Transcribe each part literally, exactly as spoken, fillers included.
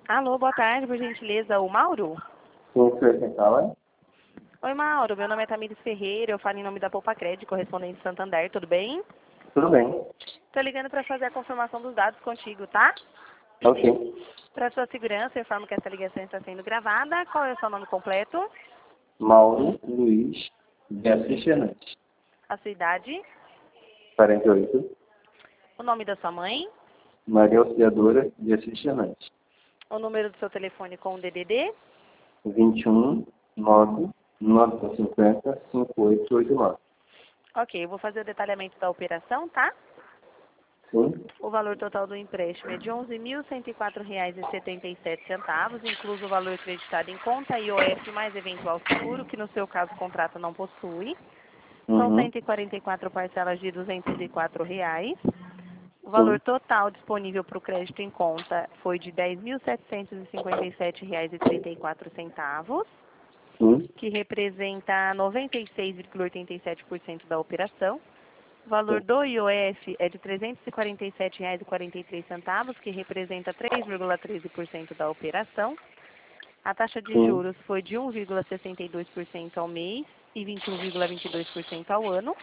Alô, boa tarde, por gentileza, o Mauro? Sim, senhor, quem fala? Oi, Mauro, meu nome é Tamires Ferreira, eu falo em nome da Poupa Crédito, correspondente de Santander, tudo bem? Tudo bem. Tô ligando para fazer a confirmação dos dados contigo, tá? Ok. Para sua segurança, eu informo que essa ligação está sendo gravada. Qual é o seu nome completo? Mauro Luiz de Assis Fernandes. A sua idade? quarenta e oito. O nome da sua mãe? Maria Auxiliadora de Assis Fernandes. O número do seu telefone com o D D D? vinte e um, nove, nove cinquenta, cinquenta e oito oitenta e nove. Ok, eu vou fazer o detalhamento da operação, tá? Sim? O valor total do empréstimo é de onze mil cento e quatro reais e setenta e sete centavos, incluso o valor creditado em conta, I O F mais eventual seguro, que no seu caso o contrato não possui. São Uhum. cento e quarenta e quatro parcelas de duzentos e quatro reais. O valor Sim. total disponível para o crédito em conta foi de dez mil setecentos e cinquenta e sete reais e trinta e quatro centavos, Sim. que representa noventa e seis vírgula oitenta e sete por cento da operação. O valor Sim. do I O F é de trezentos e quarenta e sete reais e quarenta e três centavos, que representa três vírgula treze por cento da operação. A taxa de Sim. juros foi de um vírgula sessenta e dois por cento ao mês e vinte e um vírgula vinte e dois por cento ao ano.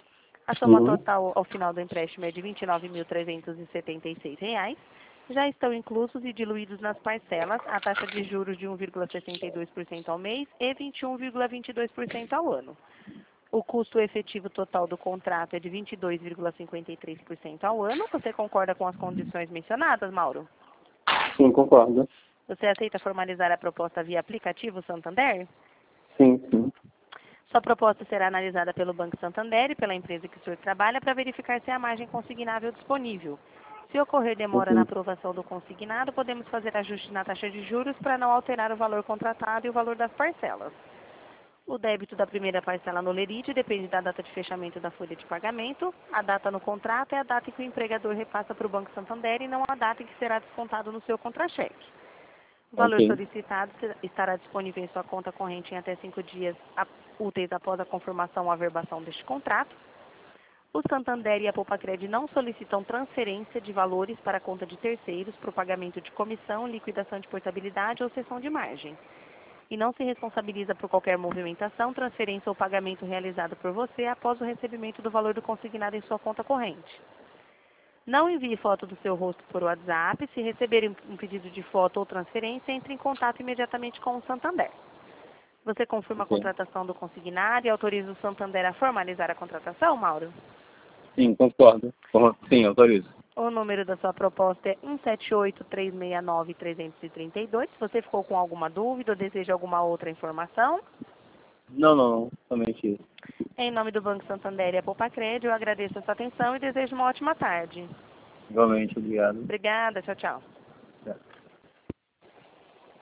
A soma Uhum. total ao final do empréstimo é de vinte e nove mil trezentos e setenta e seis reais. Já estão inclusos e diluídos nas parcelas a taxa de juros de um vírgula sessenta e dois por cento ao mês e vinte e um vírgula vinte e dois por cento ao ano. O custo efetivo total do contrato é de vinte e dois vírgula cinquenta e três por cento ao ano. Você concorda com as condições mencionadas, Mauro? Sim, concordo. Você aceita formalizar a proposta via aplicativo Santander? Sim, sim. Sua proposta será analisada pelo Banco Santander e pela empresa que o senhor trabalha para verificar se há margem consignável disponível. Se ocorrer demora na Ok. aprovação do consignado, podemos fazer ajuste na taxa de juros para não alterar o valor contratado e o valor das parcelas. O débito da primeira parcela no Lerite depende da data de fechamento da folha de pagamento. A data no contrato é a data em que o empregador repassa para o Banco Santander e não a data em que será descontado no seu contra-cheque. O valor Ok. solicitado estará disponível em sua conta corrente em até cinco dias úteis após a confirmação ou averbação deste contrato. O Santander e a Poupa-Cred não solicitam transferência de valores para a conta de terceiros para o pagamento de comissão, liquidação de portabilidade ou cessão de margem. E não se responsabiliza por qualquer movimentação, transferência ou pagamento realizado por você após o recebimento do valor do consignado em sua conta corrente. Não envie foto do seu rosto por WhatsApp. Se receber um pedido de foto ou transferência, entre em contato imediatamente com o Santander. Você confirma a Ok. contratação do consignado e autoriza o Santander a formalizar a contratação, Mauro? Sim, concordo. Con- Sim, autorizo. O número da sua proposta é um sete oito, três seis nove, três três dois. Se você ficou com alguma dúvida ou deseja alguma outra informação, Não, não, não. Somente isso. em nome do Banco Santander e a Poupa-Cred, eu agradeço a sua atenção e desejo uma ótima tarde. Igualmente, obrigado. Obrigada, tchau, tchau.